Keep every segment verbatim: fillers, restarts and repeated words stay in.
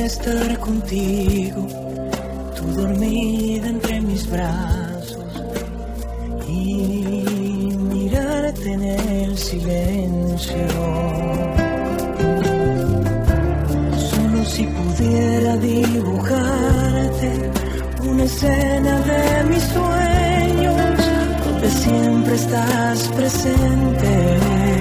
estar contigo, tú dormida entre mis brazos, y mirarte en el silencio. Solo si pudiera dibujarte una escena de mis sueños, donde siempre estás presente.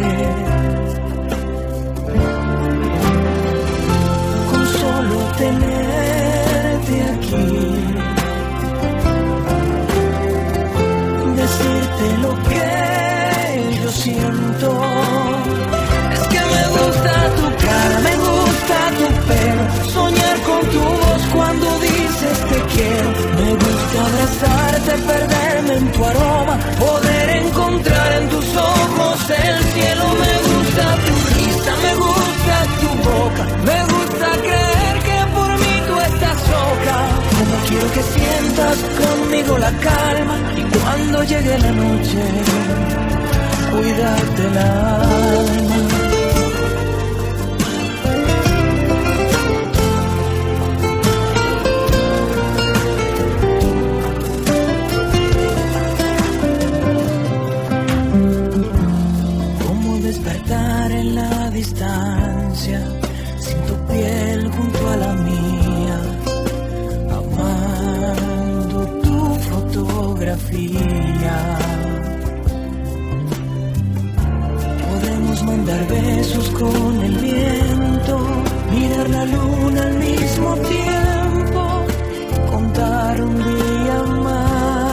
Con solo tenerte aquí, decirte lo que yo siento. Es que me gusta tu cara, me gusta tu pelo, soñar con tu voz cuando dices te quiero. Me gusta abrazarte, perderme en tu aroma, poder encontrar en tus ojos el cielo. Me gusta tu risa, me gusta tu boca, me gusta creer que por mí tú estás loca. Como quiero que sientas conmigo la calma, y cuando llegue la noche, cuidarte el alma. En la distancia, sin tu piel junto a la mía, amando tu fotografía. Podemos mandar besos con el viento, mirar la luna al mismo tiempo, contar un día más.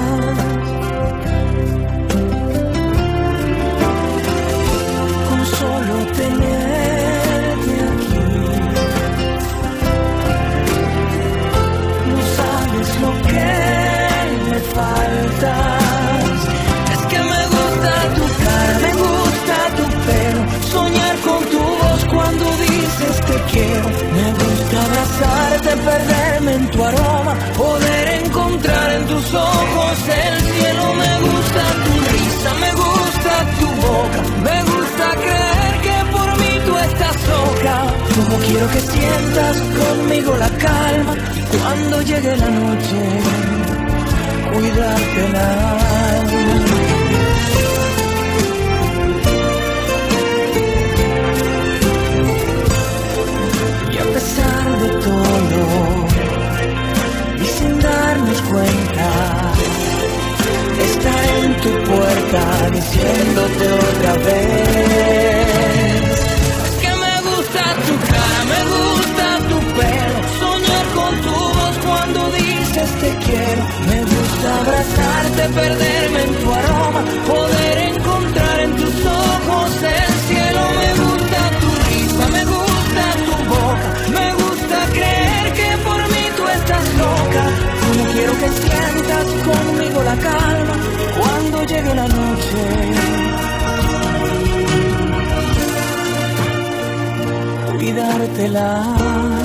Solo tenerte aquí, no sabes lo que me faltas. Es que me gusta tu cara, me gusta tu pelo, soñar con tu voz cuando dices te quiero. Me gusta abrazarte, perderme en tu aroma, poder encontrar en tus ojos el cielo. Me gusta tu risa, me gusta tu boca, me gusta creer que por mí tú estás loca. Como quiero que sientas conmigo la calma, y cuando llegue la noche, cuidarte el alma. Y a pesar de todo, y sin darnos cuenta, estar en tu puerta diciéndote otra vez. Es que me gusta tu cara, me gusta tu pelo, soñar con tu voz cuando dices te quiero. Me gusta abrazarte, perderme en tu aroma, poder encontrar en tus ojos el cielo. Me gusta tu risa, me gusta tu boca, me gusta creer que por mí tú estás loca. Como quiero que sientas conmigo la calma, cuando llegue la noche, cuidarte el alma.